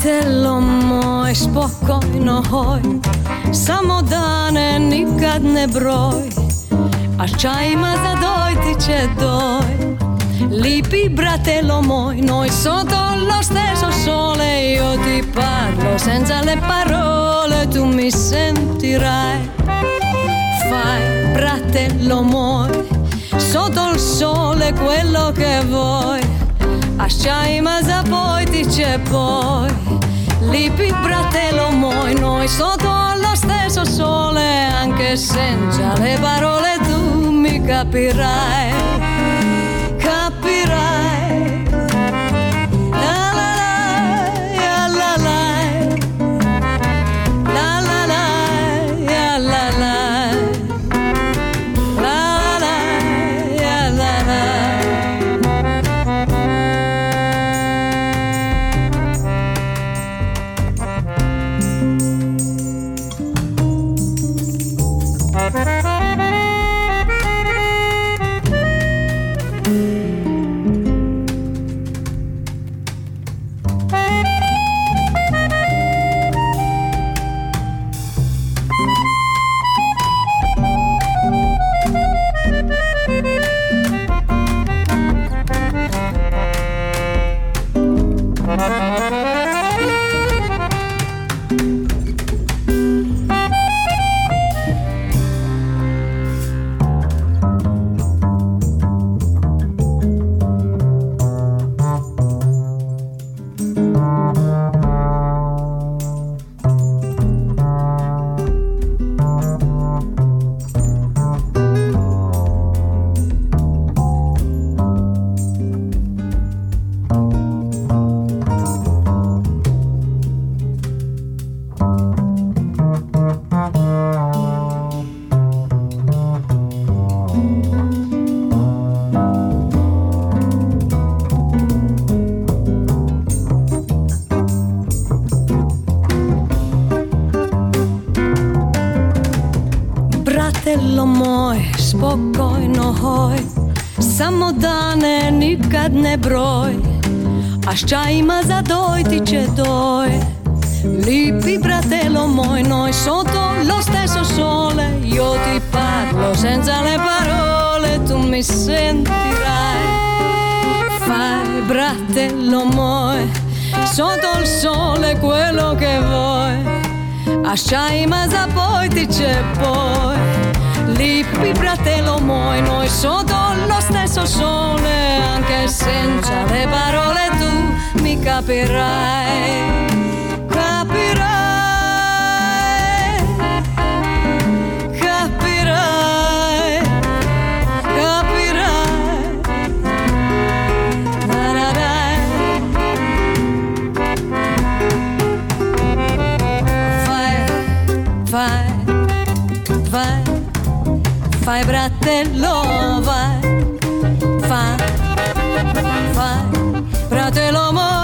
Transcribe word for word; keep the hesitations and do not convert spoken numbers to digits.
Fratello moj, spokojno hoj, samo dane nikad ne broj, a s čajima za doj ti će doj. Lipi bratello moj, noi sotto lo stesso sole, io ti parlo senza le parole, tu mi sentirai. Fai, bratello moj, sotto il sole quello che vuoi, a sciaima za poi ti c'è poi. Lipi bratello moj, noi sotto lo stesso sole, anche senza le parole tu mi capirai, capirai. La la la, ya la la, la la la, ya la la, la la, ya la la. Bratello moj, spokojno hoj, samo dane nikad ne broj, a s čajima za doj ti će doj. Lipi bratello moj, noi sotto lo stesso sole, io ti parlo senza le parole, tu mi sentirai. Fai, bratello moj, sotto il sole quello che vuoi, a sciaima za poi ti c'è poi. Lipi bratello moj, noi sotto lo stesso sole, anche senza le parole tu mi capirai, capirai, capirai, capirai. La la la. Fai, fai, fai, fai bratello, vai, fai, fai, fratello mio.